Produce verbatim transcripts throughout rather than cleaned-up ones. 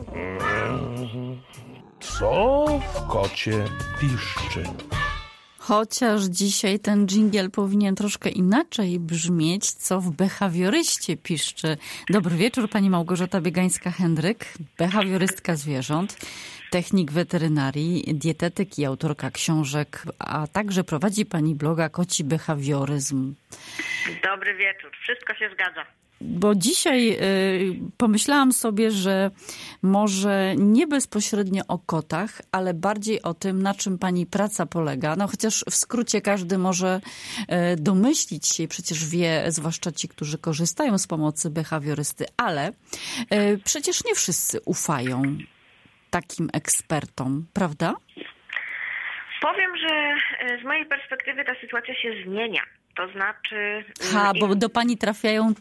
Co w kocie piszczy? Chociaż dzisiaj ten dżingiel powinien troszkę inaczej brzmieć, co w behawioryście piszczy. Dobry wieczór, pani Małgorzata Biegańska-Hendryk, behawiorystka zwierząt, technik weterynarii, dietetyk i autorka książek, a także prowadzi pani bloga Koci Behawioryzm. Dobry wieczór, wszystko się zgadza. Bo dzisiaj y, pomyślałam sobie, że może nie bezpośrednio o kotach, ale bardziej o tym, na czym pani praca polega. No chociaż w skrócie każdy może y, domyślić się, przecież wie, zwłaszcza ci, którzy korzystają z pomocy behawiorysty, ale y, przecież nie wszyscy ufają takim ekspertom, prawda? Powiem, że z mojej perspektywy ta sytuacja się zmienia. To znaczy... Ha, bo do pani trafiają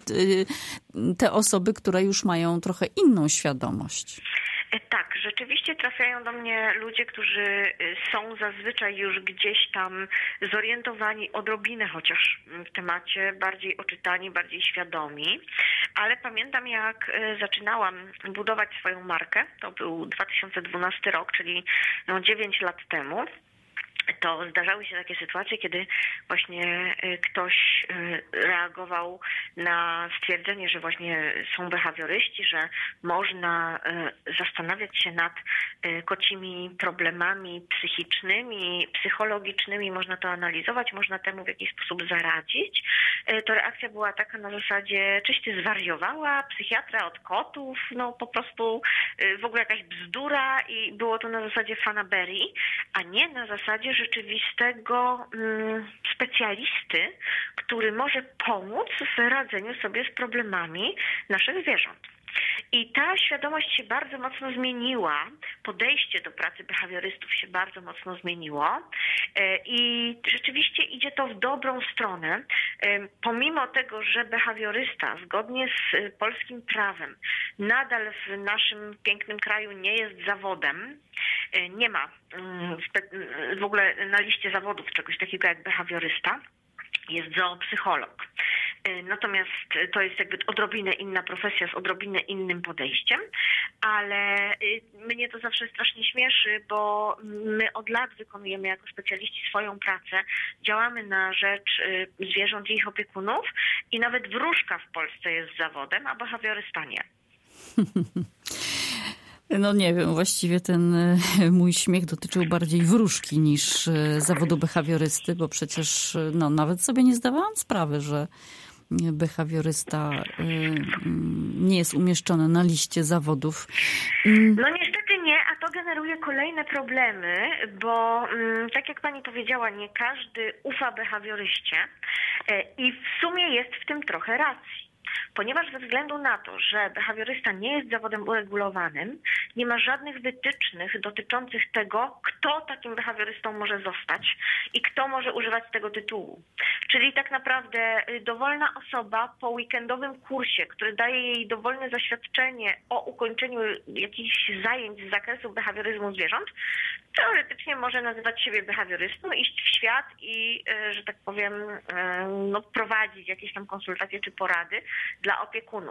te osoby, które już mają trochę inną świadomość. Tak, rzeczywiście trafiają do mnie ludzie, którzy są zazwyczaj już gdzieś tam zorientowani odrobinę chociaż w temacie, bardziej oczytani, bardziej świadomi. Ale pamiętam, jak zaczynałam budować swoją markę, to był dwa tysiące dwunasty rok, czyli no dziewięć lat temu. To zdarzały się takie sytuacje, kiedy właśnie ktoś reagował na stwierdzenie, że właśnie są behawioryści, że można zastanawiać się nad kocimi problemami psychicznymi, psychologicznymi, można to analizować, można temu w jakiś sposób zaradzić. To reakcja była taka na zasadzie, czyś ty zwariowała, psychiatra od kotów, no po prostu w ogóle jakaś bzdura i było to na zasadzie fanaberii, a nie na zasadzie rzeczywistego mm, specjalisty, który może pomóc w radzeniu sobie z problemami naszych zwierząt. I ta świadomość się bardzo mocno zmieniła, podejście do pracy behawiorystów się bardzo mocno zmieniło i rzeczywiście idzie to w dobrą stronę. Pomimo tego, że behawiorysta zgodnie z polskim prawem nadal w naszym pięknym kraju nie jest zawodem, nie ma w ogóle na liście zawodów czegoś takiego jak behawiorysta, jest zoopsycholog. Natomiast to jest jakby odrobinę inna profesja z odrobinę innym podejściem, ale mnie to zawsze strasznie śmieszy, bo my od lat wykonujemy jako specjaliści swoją pracę, działamy na rzecz zwierząt i ich opiekunów i nawet wróżka w Polsce jest zawodem, a behawiorysta nie. No nie wiem, właściwie ten mój śmiech dotyczył bardziej wróżki niż zawodu behawiorysty, bo przecież no, nawet sobie nie zdawałam sprawy, że behawiorysta nie jest umieszczony na liście zawodów. No niestety nie, a to generuje kolejne problemy, bo tak jak pani powiedziała, nie każdy ufa behawioryście i w sumie jest w tym trochę racji. Ponieważ ze względu na to, że behawiorysta nie jest zawodem uregulowanym, nie ma żadnych wytycznych dotyczących tego, kto takim behawiorystą może zostać i kto może używać tego tytułu. Czyli tak naprawdę dowolna osoba po weekendowym kursie, który daje jej dowolne zaświadczenie o ukończeniu jakichś zajęć z zakresu behawioryzmu zwierząt, teoretycznie może nazywać siebie behawiorystą, iść w świat i, że tak powiem, no, prowadzić jakieś tam konsultacje czy porady dla opiekunów.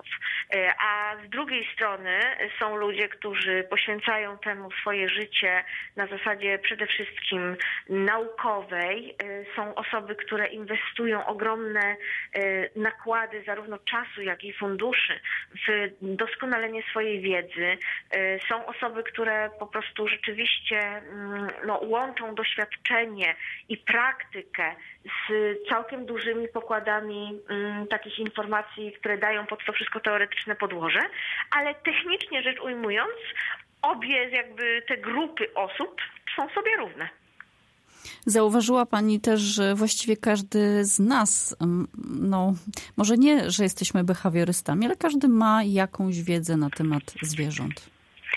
A z drugiej strony są ludzie, którzy poświęcają temu swoje życie na zasadzie przede wszystkim naukowej. Są osoby, które inwestują ogromne nakłady zarówno czasu, jak i funduszy w doskonalenie swojej wiedzy. Są osoby, które po prostu rzeczywiście no, łączą doświadczenie i praktykę z całkiem dużymi pokładami um, takich informacji, które dają pod to wszystko teoretyczne podłoże, ale technicznie rzecz ujmując, obie jakby te grupy osób są sobie równe. Zauważyła pani też, że właściwie każdy z nas, no może nie, że jesteśmy behawiorystami, ale każdy ma jakąś wiedzę na temat zwierząt.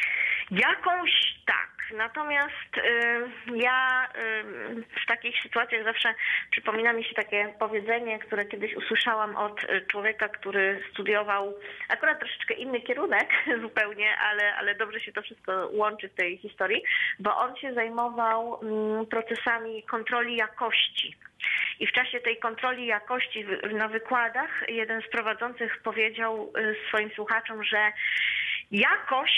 Jakąś tak. Natomiast y, ja y, w takich sytuacjach zawsze przypomina mi się takie powiedzenie, które kiedyś usłyszałam od człowieka, który studiował akurat troszeczkę inny kierunek zupełnie, ale, ale dobrze się to wszystko łączy w tej historii, bo on się zajmował y, procesami kontroli jakości. I w czasie tej kontroli jakości na wykładach jeden z prowadzących powiedział swoim słuchaczom, że jakość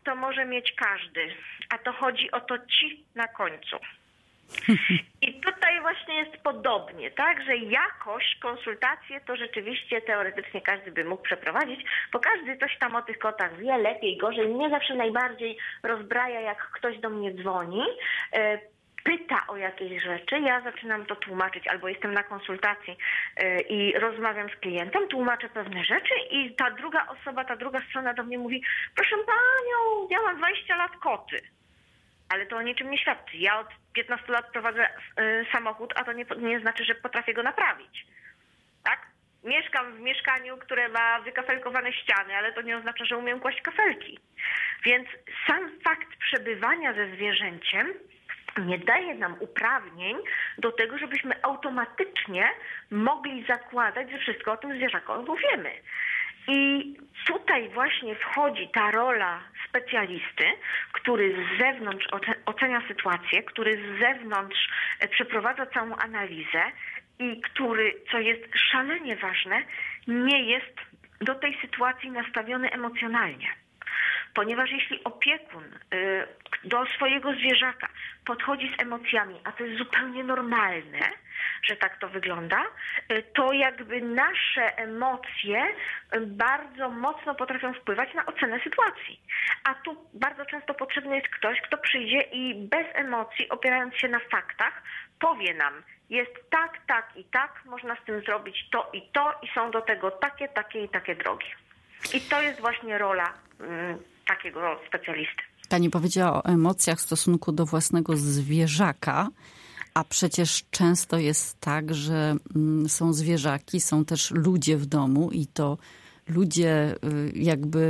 to może mieć każdy, a to chodzi o to ci na końcu. I tutaj właśnie jest podobnie, tak, że jakoś konsultacje to rzeczywiście teoretycznie każdy by mógł przeprowadzić, bo każdy coś tam o tych kotach wie, lepiej, gorzej, mnie zawsze najbardziej rozbraja, jak ktoś do mnie dzwoni, pyta o jakieś rzeczy, ja zaczynam to tłumaczyć, albo jestem na konsultacji i rozmawiam z klientem, tłumaczę pewne rzeczy i ta druga osoba, ta druga strona do mnie mówi: proszę panią, ja mam dwadzieścia lat koty. Ale to o niczym nie świadczy. Ja od piętnastu lat prowadzę samochód, a to nie, nie znaczy, że potrafię go naprawić. Tak? Mieszkam w mieszkaniu, które ma wykafelkowane ściany, ale to nie oznacza, że umiem kłaść kafelki. Więc sam fakt przebywania ze zwierzęciem nie daje nam uprawnień do tego, żebyśmy automatycznie mogli zakładać, że wszystko o tym zwierzaku wiemy. I tutaj właśnie wchodzi ta rola specjalisty, który z zewnątrz ocenia sytuację, który z zewnątrz przeprowadza całą analizę i który, co jest szalenie ważne, nie jest do tej sytuacji nastawiony emocjonalnie. Ponieważ jeśli opiekun do swojego zwierzaka podchodzi z emocjami, a to jest zupełnie normalne, że tak to wygląda, to jakby nasze emocje bardzo mocno potrafią wpływać na ocenę sytuacji. A tu bardzo często potrzebny jest ktoś, kto przyjdzie i bez emocji, opierając się na faktach, powie nam: jest tak, tak i tak, można z tym zrobić to i to i są do tego takie, takie i takie drogi. I to jest właśnie rola mm, takiego specjalisty. Pani powiedziała o emocjach w stosunku do własnego zwierzaka, a przecież często jest tak, że są zwierzaki, są też ludzie w domu i to ludzie jakby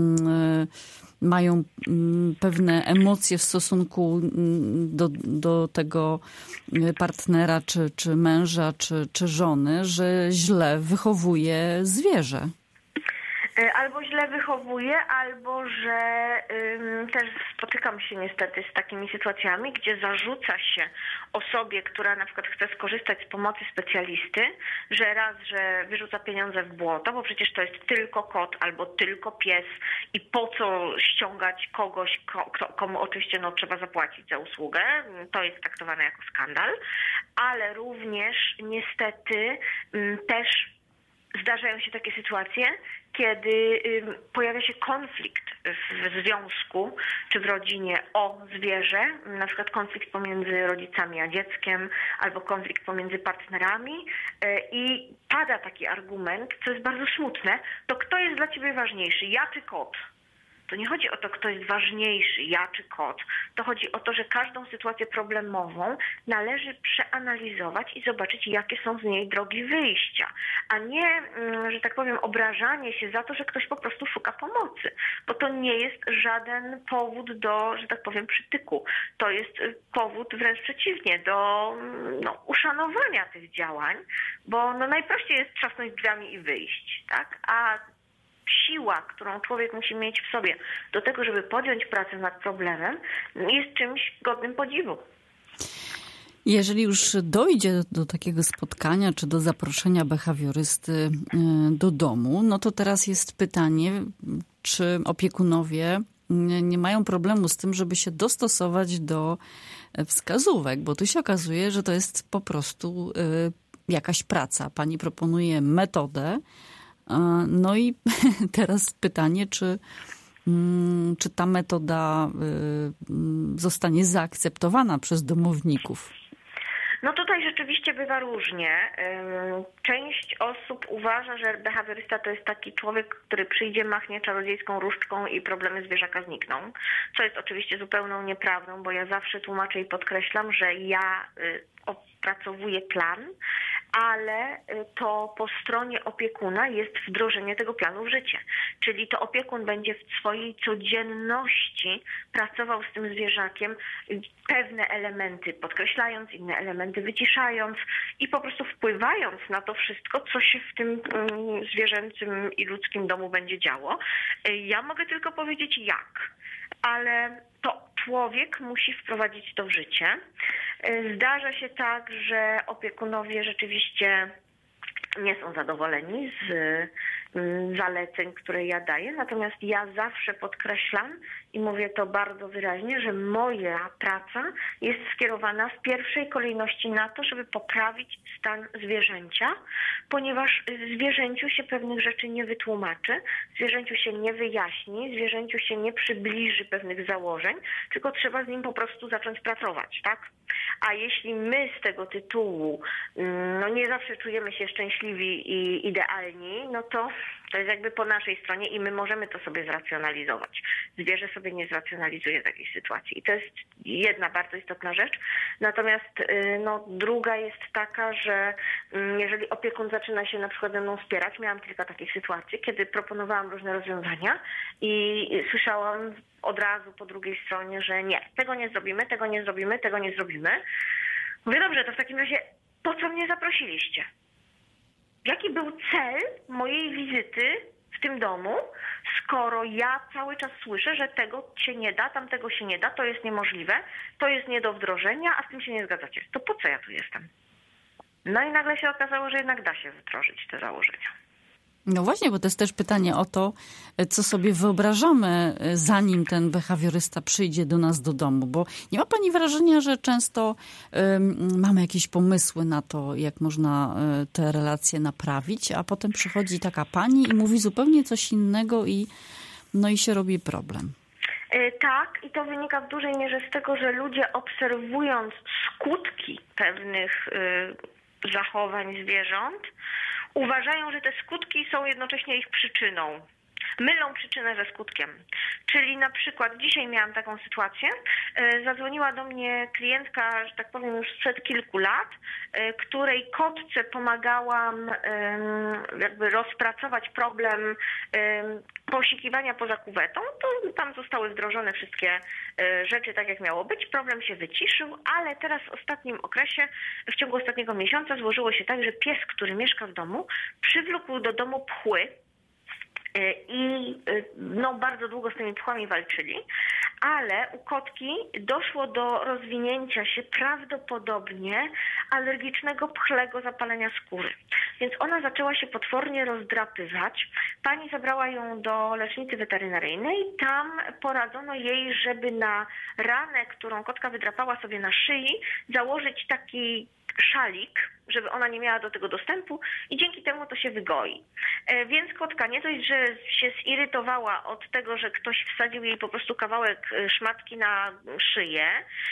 mają pewne emocje w stosunku do, do tego partnera, czy, czy męża, czy, czy żony, że źle wychowuje zwierzę. Albo źle wychowuje, albo że ym, też spotykam się niestety z takimi sytuacjami, gdzie zarzuca się osobie, która na przykład chce skorzystać z pomocy specjalisty, że raz, że wyrzuca pieniądze w błoto, bo przecież to jest tylko kot albo tylko pies i po co ściągać kogoś, ko, komu oczywiście no, trzeba zapłacić za usługę. To jest traktowane jako skandal, ale również niestety ym, też zdarzają się takie sytuacje, kiedy pojawia się konflikt w związku czy w rodzinie o zwierzę, na przykład konflikt pomiędzy rodzicami a dzieckiem, albo konflikt pomiędzy partnerami i pada taki argument, co jest bardzo smutne: to kto jest dla ciebie ważniejszy, ja czy kot? To nie chodzi o to, kto jest ważniejszy, ja czy kot. To chodzi o to, że każdą sytuację problemową należy przeanalizować i zobaczyć, jakie są z niej drogi wyjścia, a nie, że tak powiem, obrażanie się za to, że ktoś po prostu szuka pomocy, bo to nie jest żaden powód do, że tak powiem, przytyku. To jest powód wręcz przeciwnie, do no, uszanowania tych działań, bo no, najprościej jest trzasnąć drzwiami i wyjść, tak? A siła, którą człowiek musi mieć w sobie do tego, żeby podjąć pracę nad problemem, jest czymś godnym podziwu. Jeżeli już dojdzie do takiego spotkania, czy do zaproszenia behawiorysty do domu, no to teraz jest pytanie, czy opiekunowie nie mają problemu z tym, żeby się dostosować do wskazówek, bo tu się okazuje, że to jest po prostu jakaś praca. Pani proponuje metodę. No i teraz pytanie, czy, czy ta metoda zostanie zaakceptowana przez domowników? No tutaj rzeczywiście bywa różnie. Część osób uważa, że behawiorysta to jest taki człowiek, który przyjdzie, machnie czarodziejską różdżką i problemy zwierzaka znikną, co jest oczywiście zupełną nieprawdą, bo ja zawsze tłumaczę i podkreślam, że ja opracowuję plan, ale to po stronie opiekuna jest wdrożenie tego planu w życie. Czyli to opiekun będzie w swojej codzienności pracował z tym zwierzakiem, pewne elementy podkreślając, inne elementy wyciszając i po prostu wpływając na to wszystko, co się w tym zwierzęcym i ludzkim domu będzie działo. Ja mogę tylko powiedzieć jak, ale to człowiek musi wprowadzić to w życie. Zdarza się tak, że opiekunowie rzeczywiście nie są zadowoleni z zaleceń, które ja daję. Natomiast ja zawsze podkreślam i mówię to bardzo wyraźnie, że moja praca jest skierowana w pierwszej kolejności na to, żeby poprawić stan zwierzęcia, ponieważ zwierzęciu się pewnych rzeczy nie wytłumaczy, zwierzęciu się nie wyjaśni, zwierzęciu się nie przybliży pewnych założeń, tylko trzeba z nim po prostu zacząć pracować, tak? A jeśli my z tego tytułu no nie zawsze czujemy się szczęśliwi i idealni, no to to jest jakby po naszej stronie i my możemy to sobie zracjonalizować. Zwierzę sobie nie zracjonalizuje takiej sytuacji. I to jest jedna bardzo istotna rzecz. Natomiast no, druga jest taka, że jeżeli opiekun zaczyna się na przykład ze mną wspierać, miałam kilka takich sytuacji, kiedy proponowałam różne rozwiązania i słyszałam od razu po drugiej stronie, że nie, tego nie zrobimy, tego nie zrobimy, tego nie zrobimy. Mówię, dobrze, to w takim razie po co mnie zaprosiliście? Jaki był cel mojej wizyty w tym domu, skoro ja cały czas słyszę, że tego się nie da, tamtego się nie da, to jest niemożliwe, to jest nie do wdrożenia, a z tym się nie zgadzacie. To po co ja tu jestem? No i nagle się okazało, że jednak da się wdrożyć te założenia. No właśnie, bo to jest też pytanie o to, co sobie wyobrażamy, zanim ten behawiorysta przyjdzie do nas do domu. Bo nie ma pani wrażenia, że często um, mamy jakieś pomysły na to, jak można um, te relacje naprawić, a potem przychodzi taka pani i mówi zupełnie coś innego i, no i się robi problem. Tak, i to wynika w dużej mierze z tego, że ludzie obserwując skutki pewnych y, zachowań zwierząt, uważają, że te skutki są jednocześnie ich przyczyną. Mylą przyczynę ze skutkiem. Czyli na przykład dzisiaj miałam taką sytuację, zadzwoniła do mnie klientka, że tak powiem już sprzed kilku lat, której kotce pomagałam jakby rozpracować problem posikiwania poza kuwetą. To tam zostały wdrożone wszystkie rzeczy tak jak miało być. Problem się wyciszył, ale teraz w ostatnim okresie, w ciągu ostatniego miesiąca złożyło się tak, że pies, który mieszka w domu, przywlókł do domu pchły. I no, bardzo długo z tymi pchłami walczyli, ale u kotki doszło do rozwinięcia się prawdopodobnie alergicznego pchlego zapalenia skóry. Więc ona zaczęła się potwornie rozdrapywać. Pani zabrała ją do lecznicy weterynaryjnej. Tam poradzono jej, żeby na ranę, którą kotka wydrapała sobie na szyi, założyć taki szalik, żeby ona nie miała do tego dostępu i dzięki temu to się wygoi. Więc kotka nie dość, że się zirytowała od tego, że ktoś wsadził jej po prostu kawałek szmatki na szyję,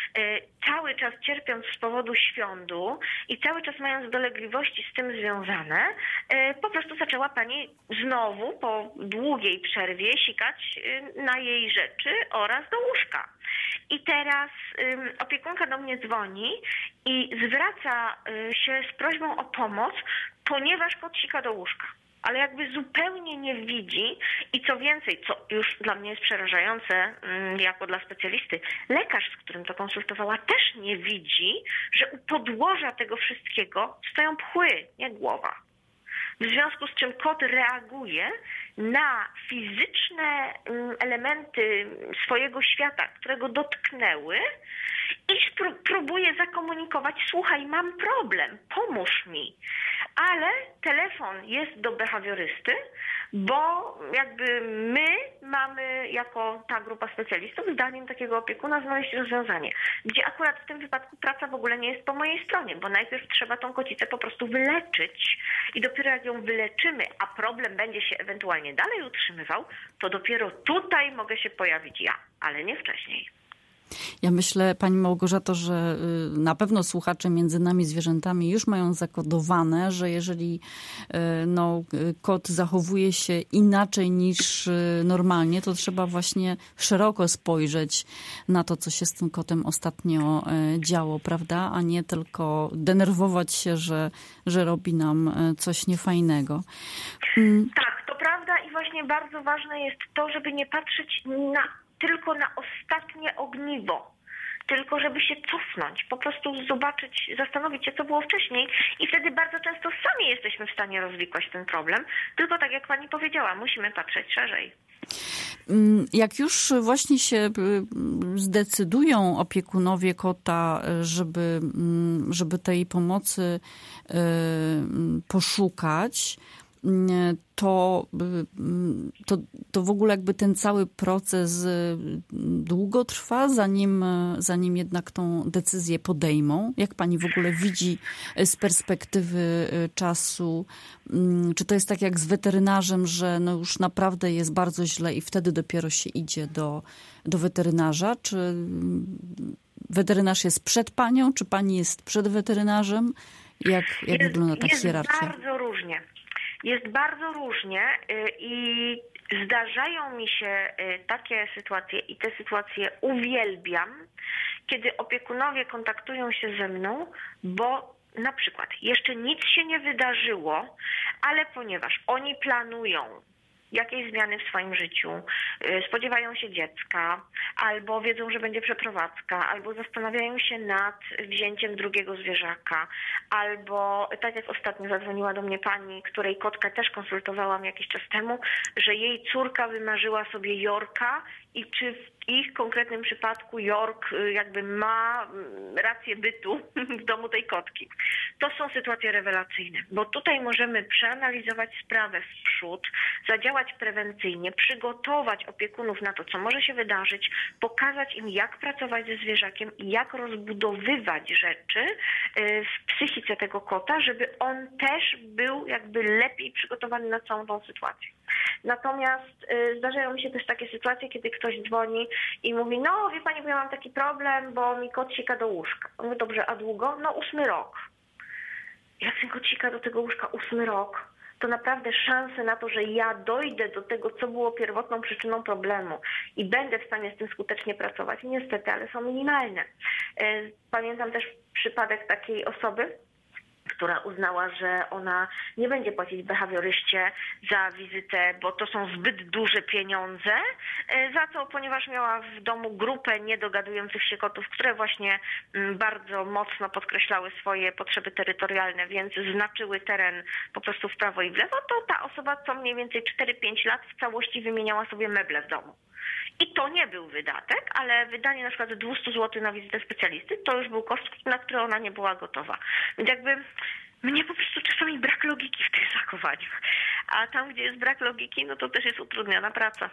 cały czas cierpiąc z powodu świądu i cały czas mając dolegliwości z tym związane, po prostu zaczęła pani znowu po długiej przerwie sikać na jej rzeczy oraz do łóżka. I teraz um, opiekunka do mnie dzwoni i zwraca y, się z prośbą o pomoc, ponieważ kot sika do łóżka. Ale jakby zupełnie nie widzi i co więcej, co już dla mnie jest przerażające um, jako dla specjalisty, lekarz, z którym to konsultowała, też nie widzi, że u podłoża tego wszystkiego stoją pchły, nie głowa. W związku z czym kot reaguje na fizyczne elementy swojego świata, które go dotknęły i spró- próbuje zakomunikować: słuchaj, mam problem, pomóż mi. Ale telefon jest do behawiorysty, bo jakby my mamy jako ta grupa specjalistów zdaniem takiego opiekuna znaleźć rozwiązanie, gdzie akurat w tym wypadku praca w ogóle nie jest po mojej stronie, bo najpierw trzeba tą kocicę po prostu wyleczyć i dopiero jak ją wyleczymy, a problem będzie się ewentualnie dalej utrzymywał, to dopiero tutaj mogę się pojawić ja, ale nie wcześniej. Ja myślę, pani Małgorzato, że na pewno słuchacze między nami zwierzętami już mają zakodowane, że jeżeli no, kot zachowuje się inaczej niż normalnie, to trzeba właśnie szeroko spojrzeć na to, co się z tym kotem ostatnio działo, prawda? A nie tylko denerwować się, że, że robi nam coś niefajnego. Tak, to prawda i właśnie bardzo ważne jest to, żeby nie patrzeć na tylko na ostatnie ogniwo, tylko żeby się cofnąć, po prostu zobaczyć, zastanowić się, co było wcześniej i wtedy bardzo często sami jesteśmy w stanie rozwikłać ten problem, tylko tak jak pani powiedziała, musimy patrzeć szerzej. Jak już właśnie się zdecydują opiekunowie kota, żeby, żeby tej pomocy poszukać, to, to, to w ogóle jakby ten cały proces długo trwa, zanim, zanim jednak tą decyzję podejmą. Jak pani w ogóle widzi z perspektywy czasu? Czy to jest tak jak z weterynarzem, że no już naprawdę jest bardzo źle i wtedy dopiero się idzie do, do weterynarza? Czy weterynarz jest przed panią, czy pani jest przed weterynarzem? Jak, jak jest, wygląda ta jest hierarchia? Bardzo różnie. Jest bardzo różnie i zdarzają mi się takie sytuacje i te sytuacje uwielbiam, kiedy opiekunowie kontaktują się ze mną, bo na przykład jeszcze nic się nie wydarzyło, ale ponieważ oni planują jakieś zmiany w swoim życiu, spodziewają się dziecka, albo wiedzą, że będzie przeprowadzka, albo zastanawiają się nad wzięciem drugiego zwierzaka, albo tak jak ostatnio zadzwoniła do mnie pani, której kotkę też konsultowałam jakiś czas temu, że jej córka wymarzyła sobie Yorka i czy w ich konkretnym przypadku York jakby ma rację bytu w domu tej kotki. To są sytuacje rewelacyjne, bo tutaj możemy przeanalizować sprawę w przód, zadziałać prewencyjnie, przygotować opiekunów na to, co może się wydarzyć, pokazać im, jak pracować ze zwierzakiem i jak rozbudowywać rzeczy w psychice tego kota, żeby on też był jakby lepiej przygotowany na całą tą sytuację. Natomiast zdarzają mi się też takie sytuacje, kiedy ktoś dzwoni i mówi, no wie pani, bo ja mam taki problem, bo mi kot sika do łóżka. Mówię, dobrze, a długo? No ósmy rok. Jak ten kot sika do tego łóżka ósmy rok, to naprawdę szanse na to, że ja dojdę do tego, co było pierwotną przyczyną problemu i będę w stanie z tym skutecznie pracować, niestety, ale są minimalne. Pamiętam też przypadek takiej osoby, która uznała, że ona nie będzie płacić behawioryście za wizytę, bo to są zbyt duże pieniądze, za to, ponieważ miała w domu grupę niedogadujących się kotów, które właśnie bardzo mocno podkreślały swoje potrzeby terytorialne, więc znaczyły teren po prostu w prawo i w lewo, to ta osoba co mniej więcej cztery pięć lat w całości wymieniała sobie meble w domu. I to nie był wydatek, ale wydanie na przykład dwieście złotych na wizytę specjalisty to już był koszt, na który ona nie była gotowa. Więc jakby mnie po prostu czasami brak logiki w tych zachowaniach. A tam, gdzie jest brak logiki, no to też jest utrudniona praca.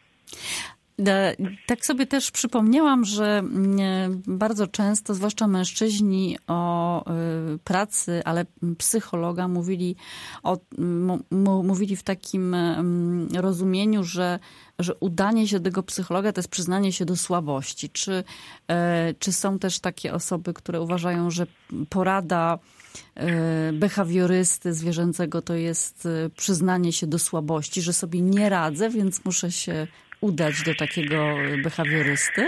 Tak sobie też przypomniałam, że bardzo często, zwłaszcza mężczyźni o pracy, ale psychologa mówili, o, mówili w takim rozumieniu, że, że udanie się do tego psychologa to jest przyznanie się do słabości. Czy, czy są też takie osoby, które uważają, że porada behawiorysty zwierzęcego to jest przyznanie się do słabości, że sobie nie radzę, więc muszę się udać do takiego behawiorysty?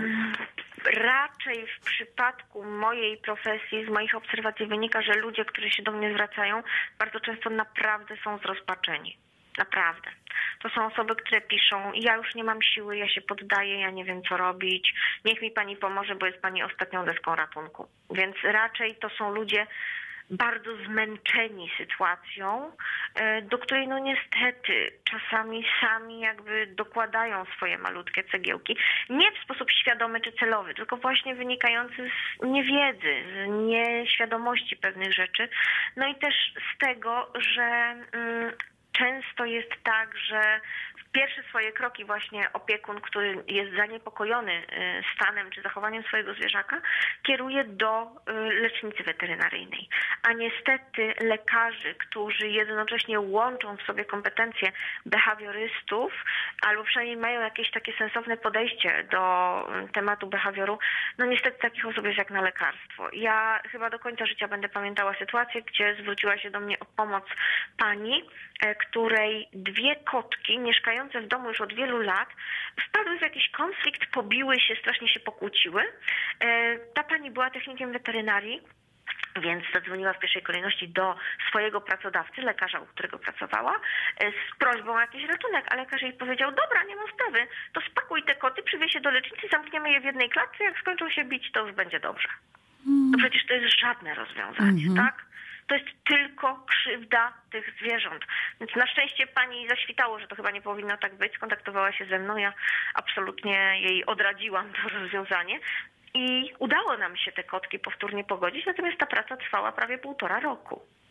Raczej w przypadku mojej profesji, z moich obserwacji wynika, że ludzie, którzy się do mnie zwracają, bardzo często naprawdę są zrozpaczeni. Naprawdę. To są osoby, które piszą, ja już nie mam siły, ja się poddaję, ja nie wiem co robić, niech mi pani pomoże, bo jest pani ostatnią deską ratunku. Więc raczej to są ludzie bardzo zmęczeni sytuacją, do której no niestety czasami sami jakby dokładają swoje malutkie cegiełki. Nie w sposób świadomy czy celowy, tylko właśnie wynikający z niewiedzy, z nieświadomości pewnych rzeczy. No i też z tego, że mm, często jest tak, że pierwsze swoje kroki właśnie opiekun, który jest zaniepokojony stanem czy zachowaniem swojego zwierzaka, kieruje do lecznicy weterynaryjnej. A niestety lekarzy, którzy jednocześnie łączą w sobie kompetencje behawiorystów, albo przynajmniej mają jakieś takie sensowne podejście do tematu behawioru, no niestety takich osób jest jak na lekarstwo. Ja chyba do końca życia będę pamiętała sytuację, gdzie zwróciła się do mnie o pomoc pani, której dwie kotki mieszkające w domu już od wielu lat wpadły w jakiś konflikt, pobiły się, strasznie się pokłóciły. Ta pani była technikiem weterynarii, więc zadzwoniła w pierwszej kolejności do swojego pracodawcy, lekarza, u którego pracowała, z prośbą o jakiś ratunek, a lekarz jej powiedział, dobra, nie ma sprawy, to spakuj te koty, przywieź je do lecznicy, zamkniemy je w jednej klatce, jak skończą się bić, to już będzie dobrze. No przecież to jest żadne rozwiązanie, mm-hmm. tak? To jest tylko krzywda tych zwierząt. Więc na szczęście pani zaświtało, że to chyba nie powinno tak być. Skontaktowała się ze mną, ja absolutnie jej odradziłam to rozwiązanie. I udało nam się te kotki powtórnie pogodzić, natomiast ta praca trwała prawie półtora roku.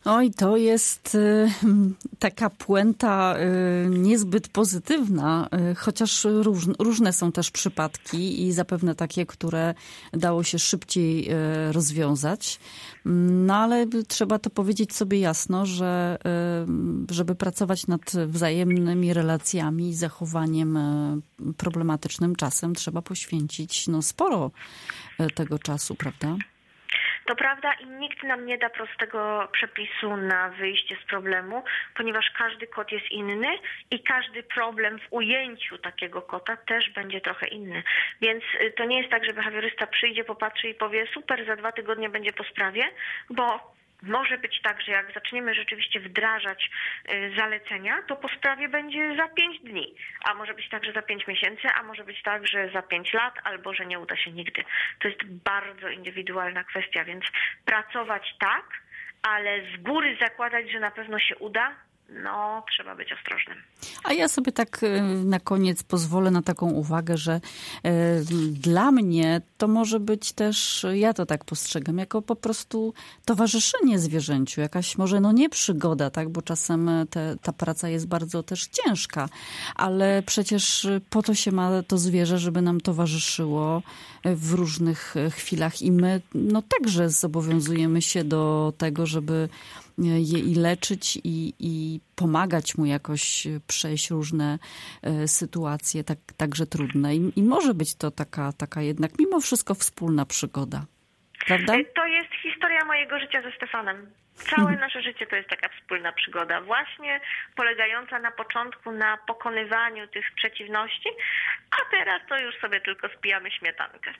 Oj, to jest y, taka puenta y, niezbyt pozytywna, y, chociaż róż, różne są też przypadki i zapewne takie, które dało się szybciej y, rozwiązać. No ale trzeba to powiedzieć sobie jasno, że y, żeby pracować nad wzajemnymi relacjami i zachowaniem y, problematycznym czasem trzeba poświęcić no, sporo y, tego czasu, prawda? To prawda i nikt nam nie da prostego przepisu na wyjście z problemu, ponieważ każdy kot jest inny i każdy problem w ujęciu takiego kota też będzie trochę inny. Więc to nie jest tak, że behawiorysta przyjdzie, popatrzy i powie super, za dwa tygodnie będzie po sprawie, bo może być tak, że jak zaczniemy rzeczywiście wdrażać zalecenia, to po sprawie będzie za pięć dni. A może być tak, że za pięć miesięcy, a może być tak, że za pięć lat, albo że nie uda się nigdy. To jest bardzo indywidualna kwestia, więc pracować tak, ale z góry zakładać, że na pewno się uda, no trzeba być ostrożnym. A ja sobie tak na koniec pozwolę na taką uwagę, że dla mnie to może być też, ja to tak postrzegam, jako po prostu towarzyszenie zwierzęciu, jakaś może no nie przygoda, tak, bo czasem te, ta praca jest bardzo też ciężka, ale przecież po to się ma to zwierzę, żeby nam towarzyszyło w różnych chwilach i my no także zobowiązujemy się do tego, żeby je i leczyć i, i pomagać mu jakoś przejść różne y, sytuacje, tak, także trudne. I, I może być to taka, taka jednak mimo wszystko wspólna przygoda. Prawda? To jest historia mojego życia ze Stefanem. Całe nasze życie to jest taka wspólna przygoda, właśnie polegająca na początku na pokonywaniu tych przeciwności, a teraz to już sobie tylko spijamy śmietankę.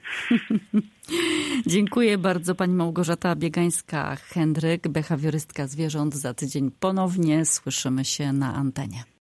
Dziękuję bardzo pani Małgorzata Biegańska-Hendryk, behawiorystka zwierząt. Za tydzień ponownie słyszymy się na antenie.